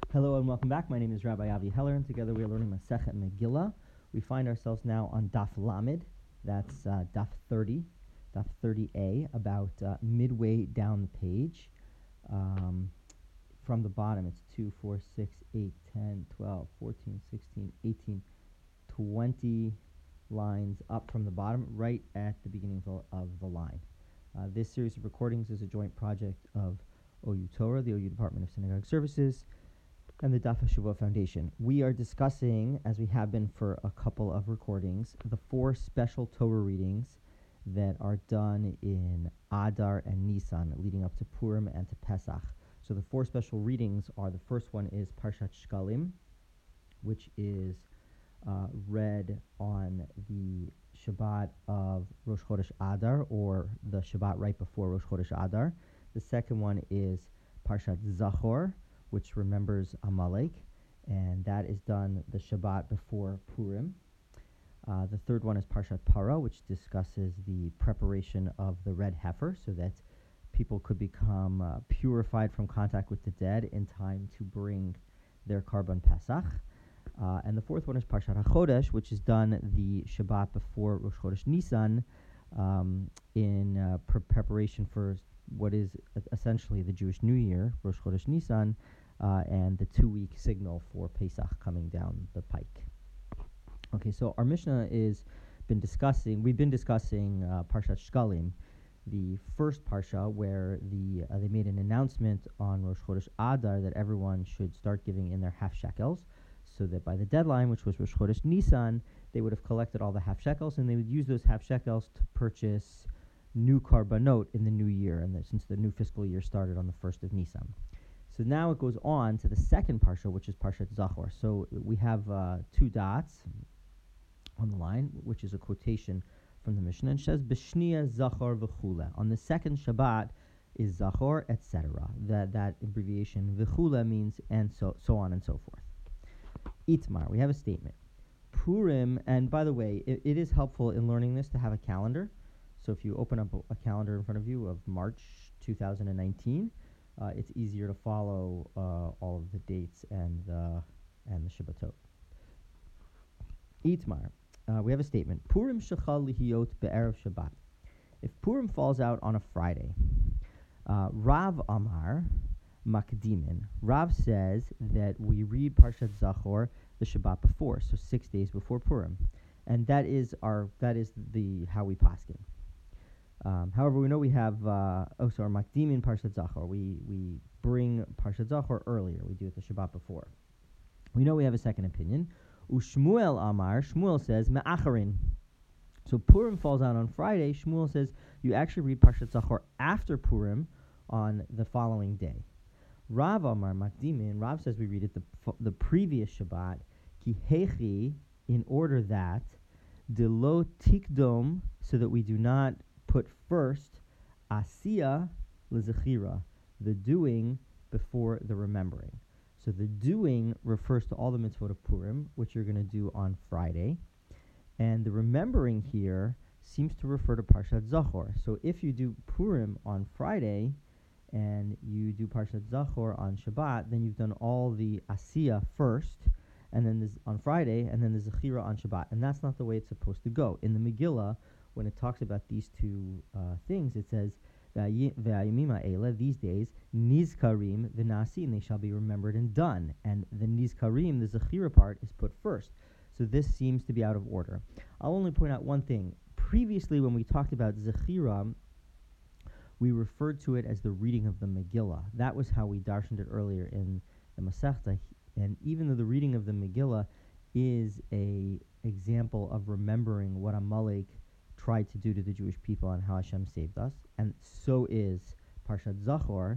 Hello and welcome back. My name is Rabbi Avi Heller, and together we are learning Masechet Megillah. We find ourselves now on Daf Lamed. That's Daf 30, Daf 30a, about midway down the page. From the bottom, it's 2, 4, 6, 8, 10, 12, 14, 16, 18, 20 lines up from the bottom, right at the beginning of the line. This series of recordings is a joint project of OU Torah, the OU Department of Synagogue Services, and the Daf HaShavua Foundation. We are discussing, as we have been for a couple of recordings, the 4 special Torah readings that are done in Adar and Nisan, leading up to Purim and to Pesach. So the 4 special readings are, the first one is Parshat Shkalim, which is read on the Shabbat of Rosh Chodesh Adar, or the Shabbat right before Rosh Chodesh Adar. The second one is Parshat Zachor, which remembers Amalek, and that is done the Shabbat before Purim. The third one is Parshat Para, which discusses the preparation of the red heifer so that people could become purified from contact with the dead in time to bring their Karban Pesach. And the fourth one is Parshat HaChodesh, which is done the Shabbat before Rosh Chodesh Nisan in preparation for what is essentially the Jewish New Year, Rosh Chodesh Nisan, and the 2-week signal for Pesach coming down the pike. Okay, so our Mishnah we've been discussing Parshat Shkalim, the first parsha where they made an announcement on Rosh Chodesh Adar that everyone should start giving in their half shekels, so that by the deadline, which was Rosh Chodesh Nisan, they would have collected all the half shekels, and they would use those half shekels to purchase new karbanot in the new year, and since the new fiscal year started on the 1st of Nisan. So now it goes on to the second parsha, which is Parshat Zachor. So we have 2 dots on the line, which is a quotation from the Mishnah, and it says, B'shniya Zachor v'chula. On the second Shabbat is Zachor, etc. That abbreviation, v'chula, means and so on and so forth. Itmar, we have a statement. Purim, and by the way, it is helpful in learning this to have a calendar. So if you open up a calendar in front of you of March 2019, it's easier to follow all of the dates and the Shabbatot. Itmar, we have a statement. Purim shechal lihiyot be'erev Shabbat. If Purim falls out on a Friday, Rav Amar Makdimin. Rav says that we read Parshat Zachor the Shabbat before, so 6 days before Purim, and that is how we paskin. However, we know we have Makdimin Parshat Zachor. We bring Parshat Zachor earlier. We do it the Shabbat before. We know we have a second opinion. Ushmuel Amar, Shmuel says Me'acharin. So Purim falls out on Friday. Shmuel says you actually read Parshat Zachor after Purim on the following day. Rav Amar Makdimin, Rav says we read it the previous Shabbat, Ki Hechi, in order that, de lo tikdom, so that we do not put first Asiya L'Zechira, the doing before the remembering. So the doing refers to all the mitzvot of Purim, which you're going to do on Friday. And the remembering here seems to refer to Parshat Zachor. So if you do Purim on Friday and you do Parshat Zachor on Shabbat, then you've done all the Asiya first, and then on Friday, and then the Zechira on Shabbat. And that's not the way it's supposed to go. In the Megillah, when it talks about these 2 things, it says, Ve'ayimim ha'ela, these days, nizkarim v'nasin, they shall be remembered and done. And the nizkarim, the Zechira part, is put first. So this seems to be out of order. I'll only point out one thing. Previously, when we talked about Zechira, we referred to it as the reading of the Megillah. That was how we darshaned it earlier in the Masechta. And even though the reading of the Megillah is a example of remembering what Amalek tried to do to the Jewish people and how Hashem saved us, and so is Parshat Zachor,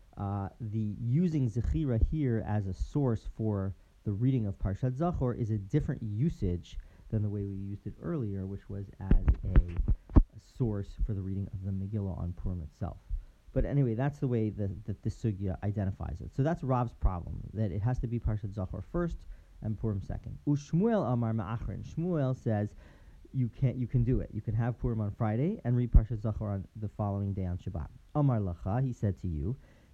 the using Zechira here as a source for the reading of Parshat Zachor is a different usage than the way we used it earlier, which was as a source for the reading of the Megillah on Purim itself. But anyway, that's the way that this sugya identifies it. So that's Rav's problem, that it has to be Parshat Zachor first and Purim second. Ushmuel Amar Ma'achrin. Shmuel says you can do it. You can have Purim on Friday and read Parshat Zachor on the following day on Shabbat. Amar Lacha, he said to you,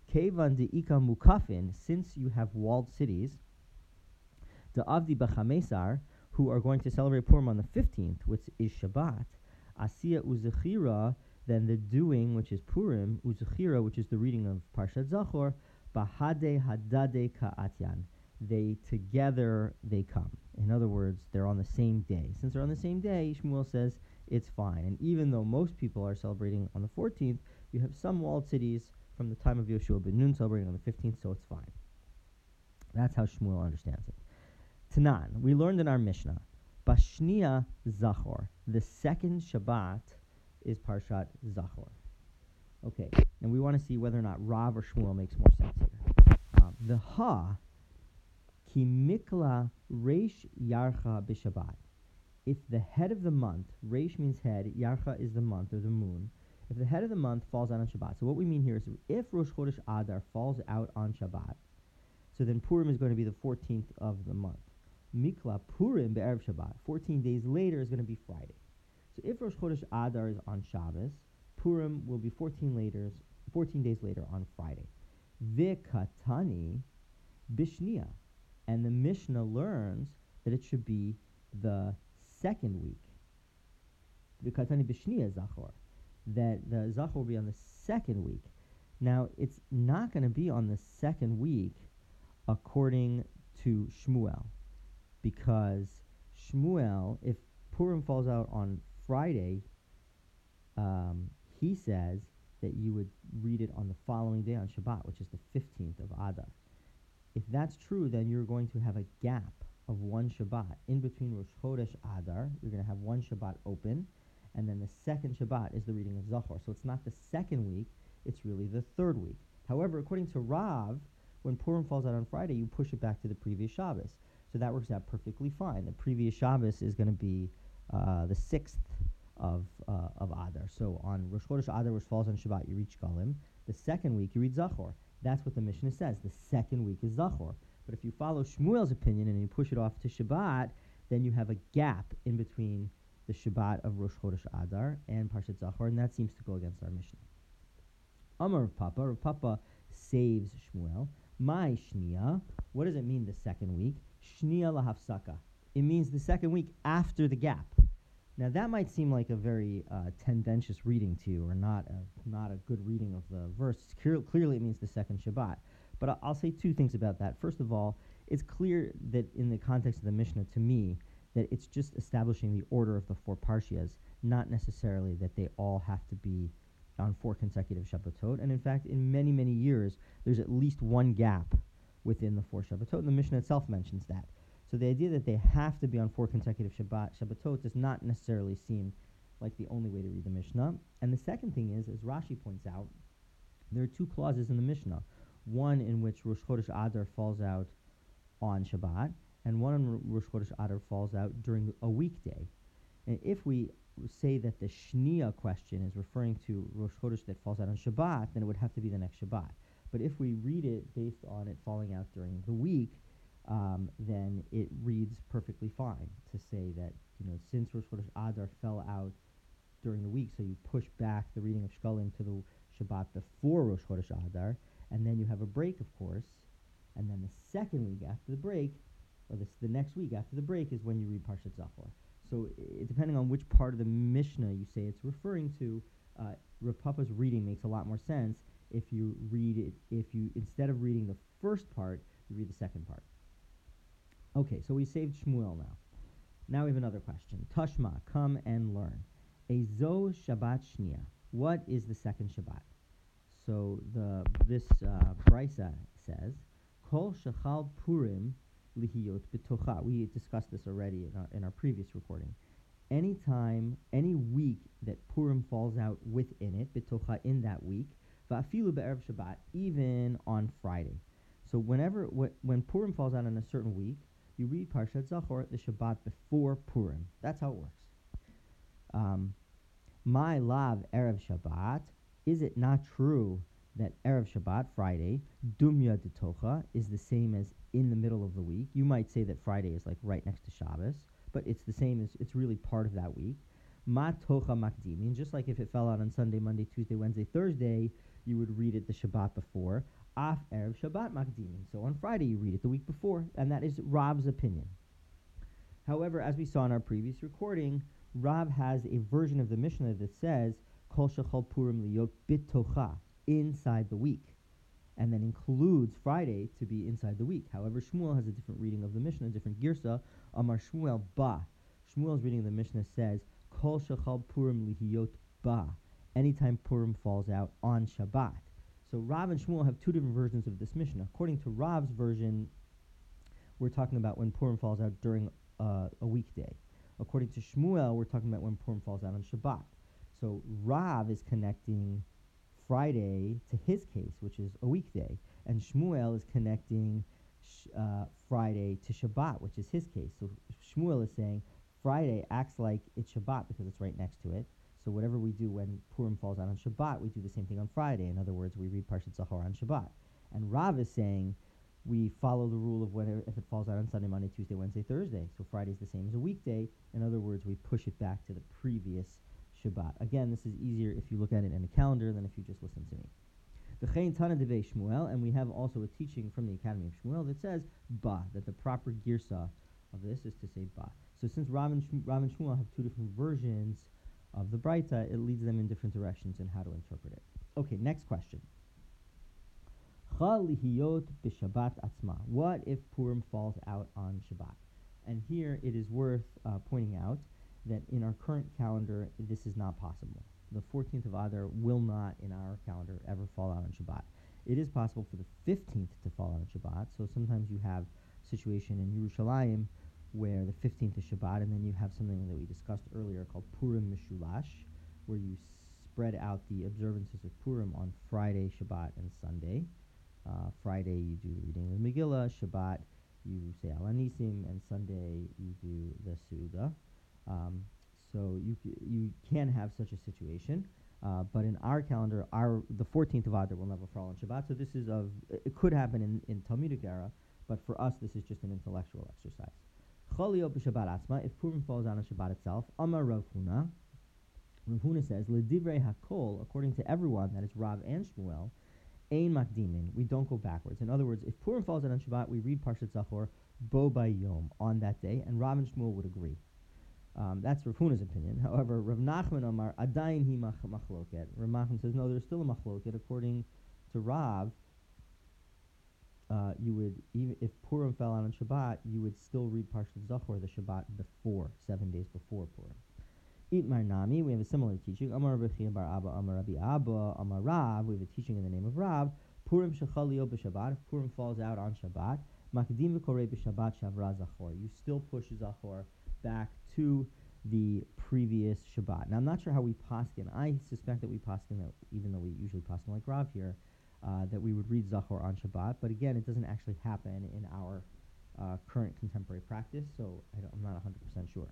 Kevan de Ika Mukafin, since you have walled cities, the Avdi B'Chamesar, who are going to celebrate Purim on the 15th, which is Shabbat, Asiya Uzechira, then the doing, which is Purim, Uzechira, which is the reading of Parshat Zachor, Bahade Hadade Ka'atyan. They come. In other words, they're on the same day. Since they're on the same day, Shmuel says it's fine. And even though most people are celebrating on the 14th, you have some walled cities from the time of Yoshua ben Nun celebrating on the 15th, so it's fine. That's how Shmuel understands it. Tanan, we learned in our Mishnah, Bashnia Zachor, the second Shabbat is Parshat Zachor. Okay, and we want to see whether or not Rav or Shmuel makes more sense here. The Ha, Ki Mikla Reish Yarcha B'Shabbat. If the head of the month, Reish means head, Yarcha is the month or the moon, if the head of the month falls out on Shabbat. So what we mean here is if Rosh Chodesh Adar falls out on Shabbat, so then Purim is going to be the 14th of the month. Mikla Purim be'erev Shabbat. 14 days later is going to be Friday. So if Rosh Chodesh Adar is on Shabbos, Purim will be 14 days later on Friday. V'katani bishnia. And the Mishnah learns that it should be the second week. V'katani bishnia Zachor. That the Zachor will be on the second week. Now, it's not going to be on the second week according to Shmuel. Because Shmuel, if Purim falls out on Friday, he says that you would read it on the following day on Shabbat, which is the 15th of Adar. If that's true, then you're going to have a gap of one Shabbat. In between Rosh Chodesh Adar, you're going to have one Shabbat open, and then the second Shabbat is the reading of Zachor. So it's not the second week, it's really the third week. However, according to Rav, when Purim falls out on Friday, you push it back to the previous Shabbos. So that works out perfectly fine. The previous Shabbos is going to be the 6th of Adar. So on Rosh Chodesh Adar, which falls on Shabbat, you read Shkalim. The second week, you read Zachor. That's what the Mishnah says. The second week is Zachor. But if you follow Shmuel's opinion and you push it off to Shabbat, then you have a gap in between the Shabbat of Rosh Chodesh Adar and Parshat Zachor, and that seems to go against our Mishnah. Amar Rav Papa. Rav Papa saves Shmuel. My Shnia. What does it mean, the second week? Shnia lahafsaka. It means the second week after the gap. Now that might seem like a very tendentious reading to you, or not a good reading of the verse. Clearly it means the second Shabbat. But I'll say two things about that. First of all, it's clear that in the context of the Mishnah, to me, that it's just establishing the order of the four Parshias, not necessarily that they all have to be on 4 consecutive Shabbatot. And in fact, in many, many years, there's at least one gap within the 4 Shabbatot, and the Mishnah itself mentions that. So the idea that they have to be on 4 consecutive Shabbatot does not necessarily seem like the only way to read the Mishnah. And the second thing is, as Rashi points out, there are 2 clauses in the Mishnah. One in which Rosh Chodesh Adar falls out on Shabbat, and one in Rosh Chodesh Adar falls out during a weekday. And if we say that the Shnia question is referring to Rosh Chodesh that falls out on Shabbat, then it would have to be the next Shabbat. But if we read it based on it falling out during the week, then it reads perfectly fine to say that, since Rosh Chodesh Adar fell out during the week, so you push back the reading of Shkalim to the Shabbat before Rosh Chodesh Adar, and then you have a break, of course, and then the second week after the break, or the next week after the break, is when you read Parshat Zachor. So depending on which part of the Mishnah you say it's referring to, Rav Papa's reading makes a lot more sense if you read it, instead of reading the first part, you read the second part. Okay, so we saved Shmuel now. Now we have another question. Tashma, come and learn. Ezo Shabbat Shnia. What is the second Shabbat? So this Brisa says, Kol Shechal Purim Lihiyot B'tocha. We discussed this already in our previous recording. Any week that Purim falls out within it, B'tocha, in that week, Va'afilu Be'erev Shabbat, even on Friday. So when Purim falls out on a certain week, you read Parshat Zachor, the Shabbat before Purim. That's how it works. My lav Erev Shabbat, is it not true that Erev Shabbat, Friday, Dumya D'tocha, is the same as in the middle of the week? You might say that Friday is like right next to Shabbos, but it's the same as, it's really part of that week. Ma Tocha Makdimin, just like if it fell out on Sunday, Monday, Tuesday, Wednesday, Thursday, you would read it the Shabbat before. Af Erev Shabbat Makdimin. So on Friday you read it the week before, and that is Rav's opinion. However, as we saw in our previous recording, Rav has a version of the Mishnah that says, Kol Shechol Purim Liyot Bitocha, inside the week, and then includes Friday to be inside the week. However, Shmuel has a different reading of the Mishnah, a different girsa. Amar Shmuel Ba. Shmuel's reading of the Mishnah says, Kol Shechal Purim Lihiyot Ba, anytime Purim falls out on Shabbat. So Rav and Shmuel have two different versions of this Mishnah. According to Rav's version, we're talking about when Purim falls out during a weekday. According to Shmuel, we're talking about when Purim falls out on Shabbat. So Rav is connecting Friday to his case, which is a weekday, and Shmuel is connecting Friday to Shabbat, which is his case. So Shmuel is saying Friday acts like it's Shabbat because it's right next to it. So whatever we do when Purim falls out on Shabbat, we do the same thing on Friday. In other words, we read Parshat Zachor on Shabbat. And Rav is saying we follow the rule of whether if it falls out on Sunday, Monday, Tuesday, Wednesday, Thursday. So Friday's the same as a weekday. In other words, we push it back to the previous Shabbat. Again, this is easier if you look at it in a calendar than if you just listen to me. V'chein Tana Devei Shmuel, and we have also a teaching from the Academy of Shmuel that says Ba, that the proper girsa of this is to say Ba. So since Rav and Shmuel have two different versions of the Braita, it leads them in different directions in how to interpret it. Okay, next question. Lihiyot b'Shabbat atzma. What if Purim falls out on Shabbat? And here it is worth pointing out that in our current calendar, this is not possible. The 14th of Adar will not, in our calendar, ever fall out on Shabbat. It is possible for the 15th to fall out on Shabbat. So sometimes you have a situation in Yerushalayim where the 15th is Shabbat, and then you have something that we discussed earlier called Purim Mishulash, where you spread out the observances of Purim on Friday, Shabbat, and Sunday. Friday you do the reading of the Megillah, Shabbat you say Al Anisim, and Sunday you do the Seudah. So you can have such a situation, but in our calendar, the 14th of Adar will never fall on Shabbat. So this is it could happen in Talmudic era, but for us this is just an intellectual exercise. Cholio b'Shabbat atzma, if Purim falls on Shabbat itself, Amar Rav Huna. Rav Huna says, L'divrei hakol, according to everyone, that is Rav and Shmuel, ein makdimin, we don't go backwards. In other words, if Purim falls out on Shabbat, we read Parshat Zachor bo bayom on that day, and Rav and Shmuel would agree. That's Rav Huna's opinion. However, Rav Nachman Amar adayin hi machloket. Rav Nachman says no, there's still a machloket. According to Rav, you would, even if Purim fell out on Shabbat, you would still read Parshat Zachor the Shabbat before, 7 days before Purim. Itmar Nami, we have a similar teaching. Amar Rabbi Chia bar Abba, Amar Rabbi Abba, Amar Rav. We have a teaching in the name of Rav. Purim shechalio b'Shabbat. If Purim falls out on Shabbat, makdim v'korei b'Shabbat shavra Zachor. You still push Zachor back to the previous Shabbat. Now, I'm not sure how we paskin. I suspect that we paskin that, even though we usually paskin like Rav here, that we would read Zachor on Shabbat. But again, it doesn't actually happen in our current contemporary practice, so I'm not 100% sure.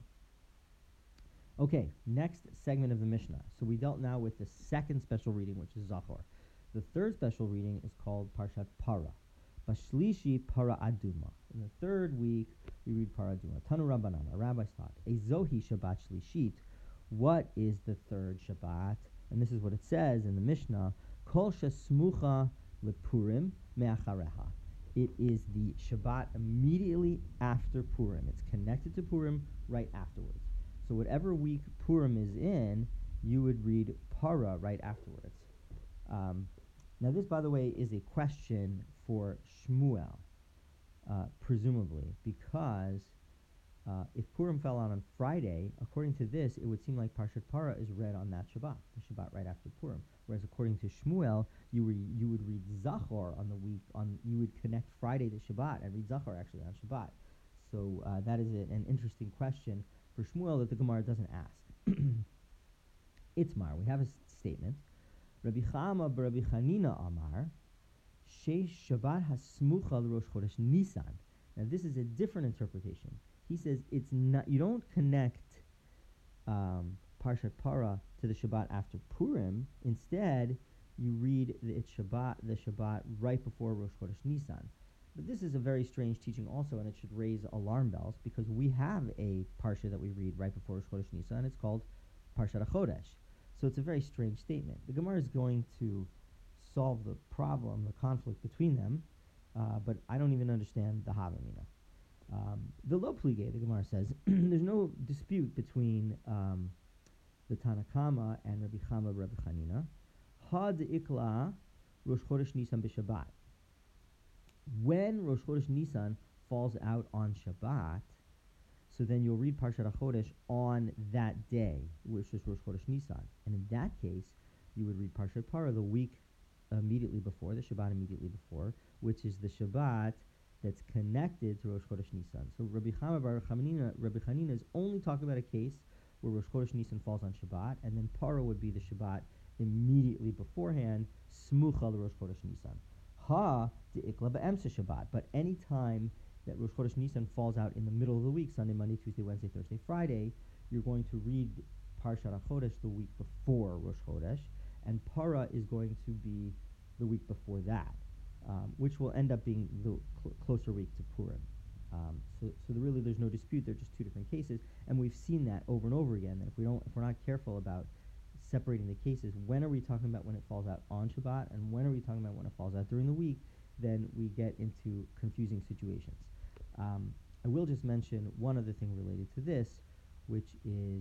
Okay, next segment of the Mishnah. So we dealt now with the second special reading, which is Zachor. The third special reading is called Parshat Para. Bashlishi Para Aduma. In the third week, we read Para Aduma. Tanu Rabbanan, our rabbis taught. Ezohi Shabbat Shlishit. What is the third Shabbat? And this is what it says in the Mishnah. Kol Shesmucha Lepurim Me'achareha. It is the Shabbat immediately after Purim. It's connected to Purim right afterwards. So whatever week Purim is in, you would read Para right afterwards. Now this, by the way, is a question for Shmuel, presumably, because if Purim fell out on Friday, according to this, it would seem like Parshat Para is read on that Shabbat, the Shabbat right after Purim. Whereas according to Shmuel, you would read Zachor on the week, you would connect Friday to Shabbat and read Zachor actually on Shabbat. So that is an interesting question for Shmuel that the Gemara doesn't ask. Itzmar, we have a statement. Rabbi Chama b'Rabbi Chanina Amar, Sheish Shabbat hasmucha l'Rosh Chodesh Nisan. Now this is a different interpretation. He says it's not. You don't connect Parshat Para to the Shabbat after Purim. Instead, you read the Shabbat right before Rosh Chodesh Nisan. But this is a very strange teaching also, and it should raise alarm bells, because we have a Parsha that we read right before Rosh Chodesh Nisan, and it's called Parshat HaChodesh. So it's a very strange statement. The Gemara is going to solve the problem, the conflict between them, but I don't even understand the Havamina. The Lo Plige, the Gemara says, there's no dispute between the Tanakama and Rabbi Chama, Rabbi Chanina. Had ikla Rosh Chodesh Nisan b'Shabbat. When Rosh Chodesh Nisan falls out on Shabbat, so then you'll read Parshat HaChodesh on that day, which is Rosh Chodesh Nisan. And in that case, you would read Parshat Parah the week immediately before, the Shabbat immediately before, which is the Shabbat that's connected to Rosh Chodesh Nisan. So Rabbi Chama bar Rabbi Chanina is only talking about a case where Rosh Chodesh Nisan falls on Shabbat, and then Parah would be the Shabbat immediately beforehand, Smucha Rosh Chodesh Nisan. Ha de ikla be'emsa Shabbat. But any time that Rosh Chodesh Nisan falls out in the middle of the week, Sunday, Monday, Tuesday, Wednesday, Thursday, Friday, you're going to read Parshat HaChodesh the week before Rosh Chodesh, and Parah is going to be the week before that, which will end up being the closer week to Purim. So really there's no dispute. They're just two different cases, and we've seen that over and over again. That if we're not careful about separating the cases, when are we talking about when it falls out on Shabbat, and when are we talking about when it falls out during the week? Then we get into confusing situations. I will just mention one other thing related to this, which is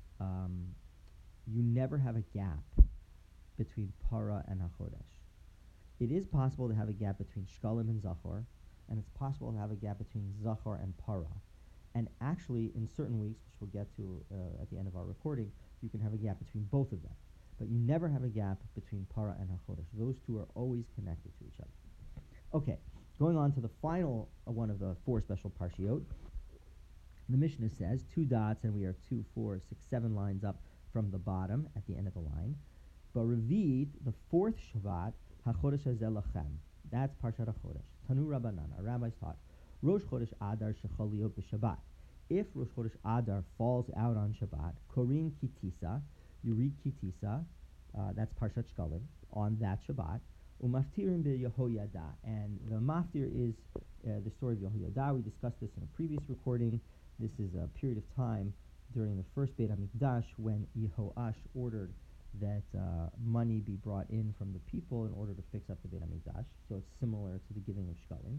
you never have a gap between Parah and HaChodesh. It is possible to have a gap between Shkalim and Zachor, and it's possible to have a gap between Zachor and Parah. And actually, in certain weeks, which we'll get to at the end of our recording, you can have a gap between both of them. But you never have a gap between Parah and HaChodesh. Those two are always connected to each other. Okay, going on to the final one of the four special parshiot. The Mishnah says 2 dots, and we are 2, 4, 6, 7 lines up from the bottom at the end of the line. But Revit, the fourth Shabbat, HaChodesh Hazeh Lachem. That's Parshat HaChodesh. Tanu Rabbanan, our rabbis taught, Rosh Chodesh Adar Shechol Liot b'Shabbat. If Rosh Chodesh Adar falls out on Shabbat, Korin Kitisa, you read Kitisa, that's Parshat Shkalim, on that Shabbat. Umaftirim b'Yehoyada, and the maftir is the story of Yehoyada. We discussed this in a previous recording. This is a period of time during the first Beit HaMikdash when Yehoash ordered that money be brought in from the people in order to fix up the Beit HaMikdash. So it's similar to the giving of Shkalim.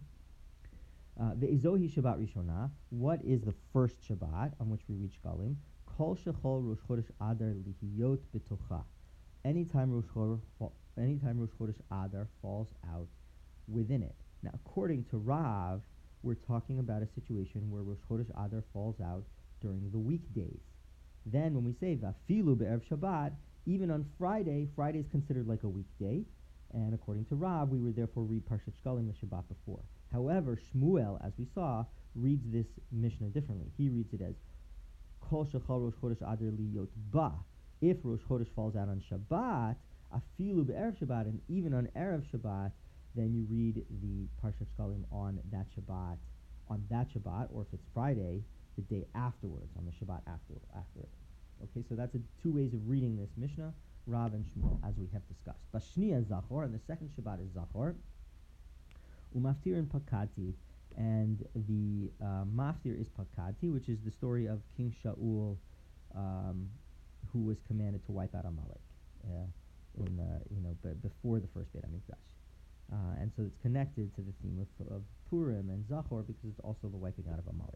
Ve'izohi Shabbat Rishonah. What is the first Shabbat on which we read Shkalim? Kol Shechol Rosh Chodesh Adar Lihiyot B'tocha. Anytime Rosh Chodesh Adar falls out within it. Now, according to Rav, we're talking about a situation where Rosh Chodesh Adar falls out during the weekdays. Then when we say Vafilu Be'erev Shabbat, even on Friday is considered like a weekday, and according to Rav, we would therefore read Parshat Shkalim the Shabbat before. However, Shmuel, as we saw, reads this Mishnah differently. He reads it as Kol Shechal Rosh Chodesh Adar Liyot Ba. If Rosh Chodesh falls out on Shabbat, Afilu Be'erev Shabbat, and even on Erev Shabbat, then you read the Parshat Shkalim on that Shabbat, or if it's Friday, the day afterwards, on the Shabbat after it. Okay, so that's two ways of reading this Mishnah, Rav and Shmuel, as we have discussed. Bashniya Zachor, and the second Shabbat is Zachor. Umaftir and Pakati, and the maftir is Pakati, which is the story of King Shaul, who was commanded to wipe out Amalek before the first Beit HaMikdash. And so it's connected to the theme of Purim and Zachor because it's also the wiping out of Amalek.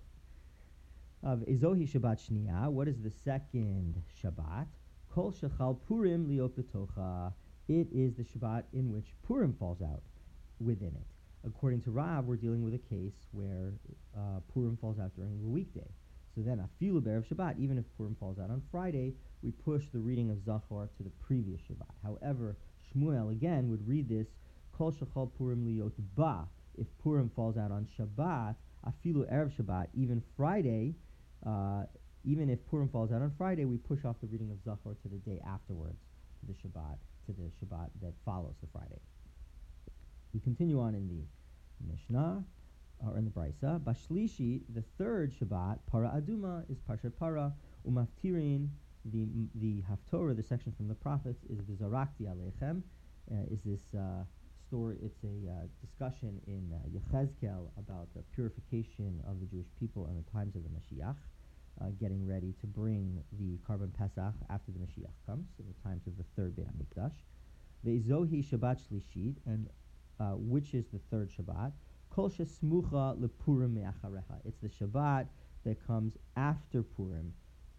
Ezohi Shabbat Shniya. What is the second Shabbat? Kol Shechal Purim Liot B'tocha. It is the Shabbat in which Purim falls out within it. According to Rav, we're dealing with a case where Purim falls out during the weekday. So then, Afilu Be'erev Shabbat, even if Purim falls out on Friday, we push the reading of Zachor to the previous Shabbat. However, Shmuel again would read this Kol Shechal Purim Liot Ba. If Purim falls out on Shabbat, Afilu Erev Shabbat, even Friday. Even if Purim falls out on Friday, we push off the reading of Zachor to the day afterwards, to the Shabbat that follows the Friday. We continue on in the Mishnah, or in the Brisa. Bashlishi, the third Shabbat, Para Aduma, is Parshat Para. Umaftirin, the Haftorah, the section from the prophets, is V'zarakti Aleichem, is this story. It's a discussion in Yechezkel about the purification of the Jewish people in the times of the Mashiach, getting ready to bring the Karban Pesach after the Mashiach comes, in the times of the third Beit HaMikdash. Ve'zohi Shabbat Shlishit, and which is the third Shabbat. Kol shesmucha lePurim me'acharecha. It's the Shabbat that comes after Purim.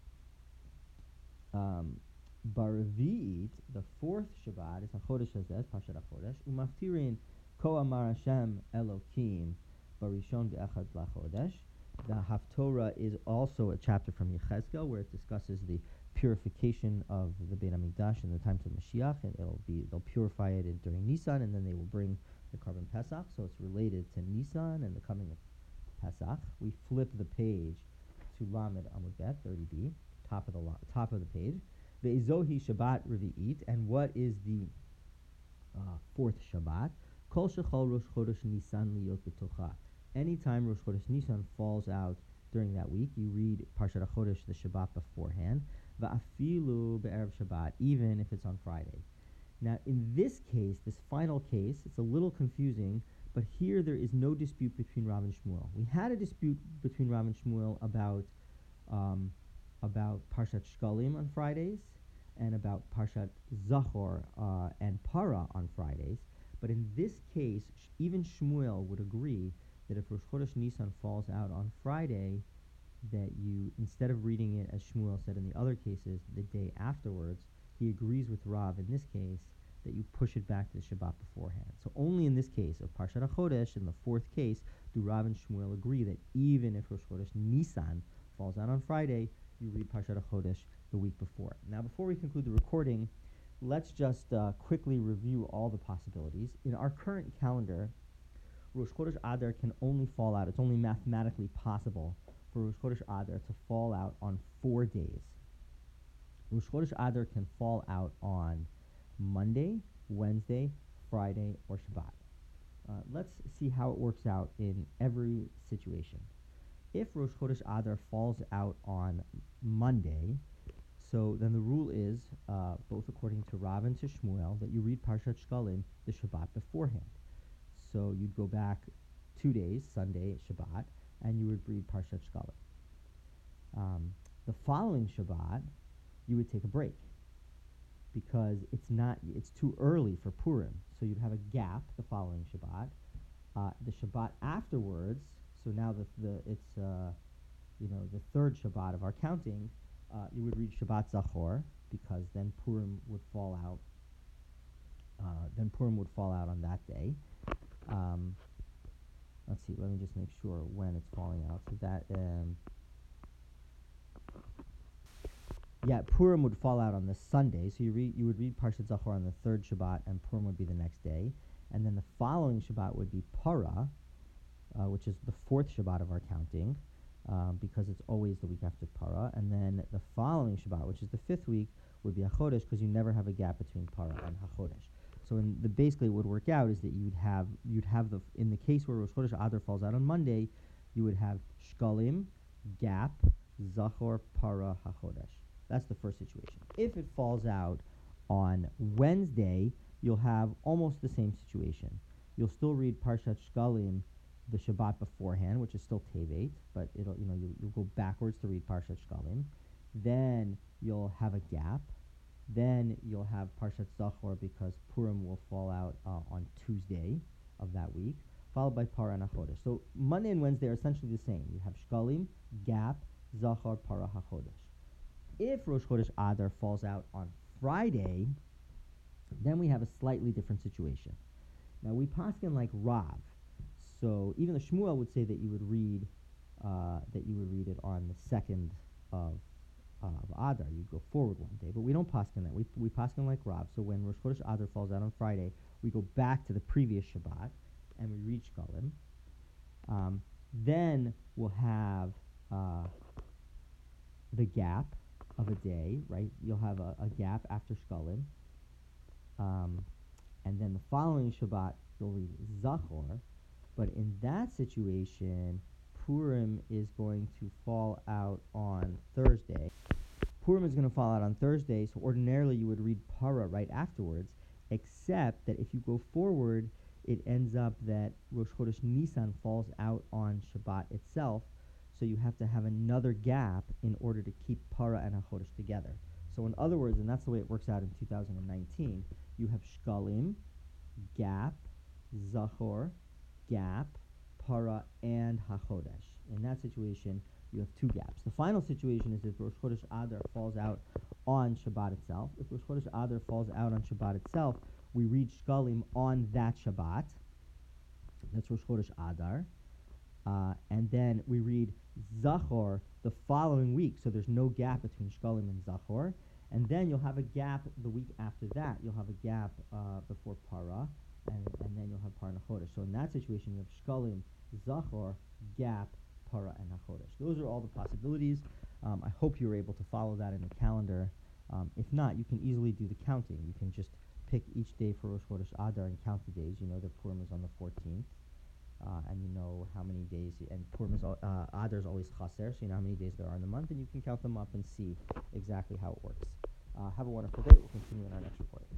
Baravi'it, the fourth Shabbat, is HaChodesh Hazeh, Parshat HaChodesh. Umaftirin Ko Amar Hashem Elokim Barishon Be'echad LaChodesh. The Haftorah is also a chapter from Yechezkel where it discusses the purification of the Beit HaMikdash in the times of Mashiach, and they'll purify it during Nisan, and then they will bring the Korban Pesach. So it's related to Nisan and the coming of Pesach. We flip the page to Lamed Amud Bet 30b, top of the page. Ve'zohi Shabbat Revi'it, and what is the fourth Shabbat? Kol shechol Rosh Chodesh Nisan liyot betocha. Anytime Rosh Chodesh Nisan falls out during that week, you read Parshat HaChodesh, the Shabbat beforehand. Va'afilu be'erev Shabbat, even if it's on Friday. Now, in this case, this final case, it's a little confusing, but here there is no dispute between Rav and Shmuel. We had a dispute between Rav and Shmuel about Parshat Shkalim on Fridays and about Parshat Zachor and Para on Fridays. But in this case, even Shmuel would agree that if Rosh Chodesh Nisan falls out on Friday, that you, instead of reading it as Shmuel said in the other cases, the day afterwards, he agrees with Rav in this case that you push it back to the Shabbat beforehand. So only in this case of Parshat HaChodesh, in the fourth case, do Rav and Shmuel agree that even if Rosh Chodesh Nisan falls out on Friday, you read Parshat HaChodesh the week before. Now, before we conclude the recording, let's just quickly review all the possibilities. In our current calendar, Rosh Chodesh Adar can only fall out. It's only mathematically possible for Rosh Chodesh Adar to fall out on 4 days. Rosh Chodesh Adar can fall out on Monday, Wednesday, Friday, or Shabbat. Let's see how it works out in every situation. If Rosh Chodesh Adar falls out on Monday, so then the rule is, both according to Rav and to Shmuel, that you read Parshat Shkalim the Shabbat beforehand. So you'd go back 2 days, Sunday, Shabbat, and you would read Parshat Shkalim. The following Shabbat, you would take a break because it's too early for Purim. So you'd have a gap the following Shabbat. The Shabbat afterwards, so now it's the third Shabbat of our counting, you would read Shabbat Zachor because then Purim would fall out. On that day. Let's see. Let me just make sure when it's falling out. So that Purim would fall out on the Sunday. So you would read Parshat Zachor on the third Shabbat, and Purim would be the next day. And then the following Shabbat would be Para, which is the fourth Shabbat of our counting, because it's always the week after Para. And then the following Shabbat, which is the fifth week, would be HaChodesh, because you never have a gap between Para and HaChodesh. So basically what would work out is that you'd have in the case where Rosh Chodesh Adar falls out on Monday, you would have Shkalim, gap, Zachor, Para, HaChodesh. That's the first situation. If it falls out on Wednesday, you'll have almost the same situation. You'll still read Parshat Shkalim the Shabbat beforehand, which is still Tevet, but you'll go backwards to read Parshat Shkalim. Then you'll have a gap. Then you'll have Parshat Zachor because Purim will fall out on Tuesday of that week, followed by Para and HaChodesh. So Monday and Wednesday are essentially the same. You have Shkalim, gap, Zachor, Para, HaChodesh. If Rosh Chodesh Adar falls out on Friday, then we have a slightly different situation. Now we paskin like Rav, so even the Shmuel would say that you would read it on the second of Adar. You'd go forward one day, but we don't paskin that. We paskin like Rav. So when Rosh Chodesh Adar falls out on Friday, we go back to the previous Shabbat and we read Shkalim. Then we'll have the gap of a day, right? You'll have a gap after Shkalim. And then the following Shabbat, you'll read Zachor. But in that situation, Purim is going to fall out on Thursday. Purim is going to fall out on Thursday, so ordinarily you would read Para right afterwards, except that if you go forward, it ends up that Rosh Chodesh Nisan falls out on Shabbat itself, so you have to have another gap in order to keep Para and HaChodesh together. So in other words, and that's the way it works out in 2019, you have shkalim, gap, zachor, gap, para, and hachodesh. In that situation, you have two gaps. The final situation is if Rosh Chodesh Adar falls out on Shabbat itself. If Rosh Chodesh Adar falls out on Shabbat itself, we read shkalim on that Shabbat. That's Rosh Chodesh Adar. And then we read Zachor the following week, so there's no gap between Shkalim and Zachor. And then you'll have a gap the week after that. You'll have a gap before Para, and then you'll have Para and Chodesh. So in that situation, you have Shkalim, Zachor, gap, Para, and Chodesh. Those are all the possibilities. I hope you were able to follow that in the calendar. If not, you can easily do the counting. You can just pick each day for Rosh Chodesh Adar and count the days. You know that Purim is on the 14th. And you know how many days, and Purim is Adar is always chaser, so you know how many days there are in the month, and you can count them up and see exactly how it works. Have a wonderful day. We'll continue in our next report.